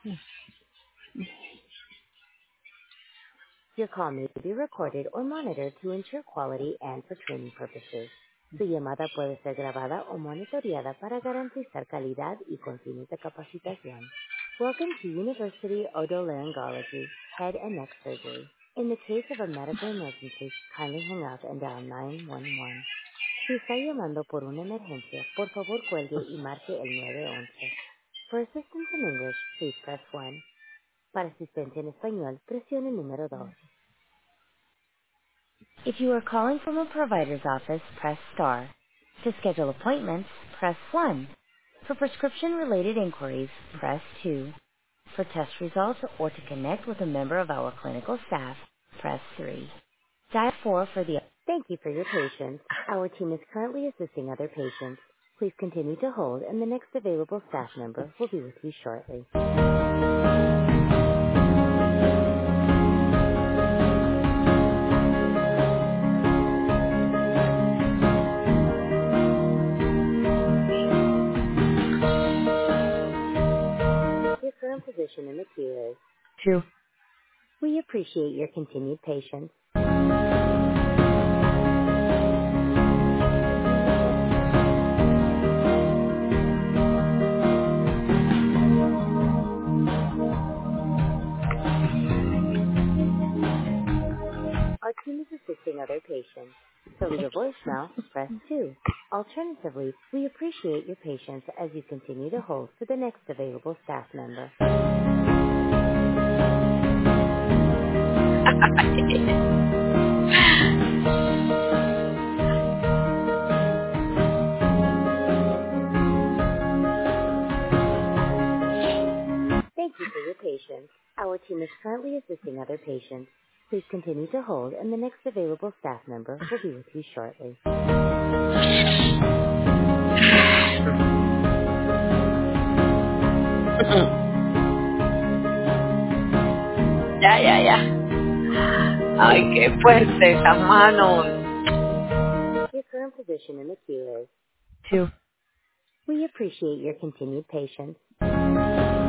Your call may be recorded or monitored to ensure quality and for training purposes. Su llamada puede ser grabada o monitoreada para garantizar calidad y con fines de capacitación. Welcome to University Otolaryngology, Head and Neck Surgery. In the case of a medical emergency, kindly hang up and dial 911. Si está llamando por una emergencia, por favor cuelgue y marque el 911. For assistance in English, please press 1. Para asistencia en español, presione el número 2. If you are calling from a provider's office, press star. To schedule appointments, press 1. For prescription-related inquiries, press 2. For test results or to connect with a member of our clinical staff, press 3. Dial 4 for the... Thank you for your patience. Our team is currently assisting other patients. Please continue to hold, and the next available staff member will be with you shortly. Your current position in the queue is 2. we appreciate your continued patience. Our team is assisting other patients. To leave a voicemail, press 2. Alternatively, we appreciate your patience as you continue to hold for the next available staff member. Thank you for your patience. Our team is currently assisting other patients. Please continue to hold, and the next available staff member will be with you shortly. Ya. Ay, qué fuerte, esa mano. Your current position in the queue is 2. we appreciate your continued patience.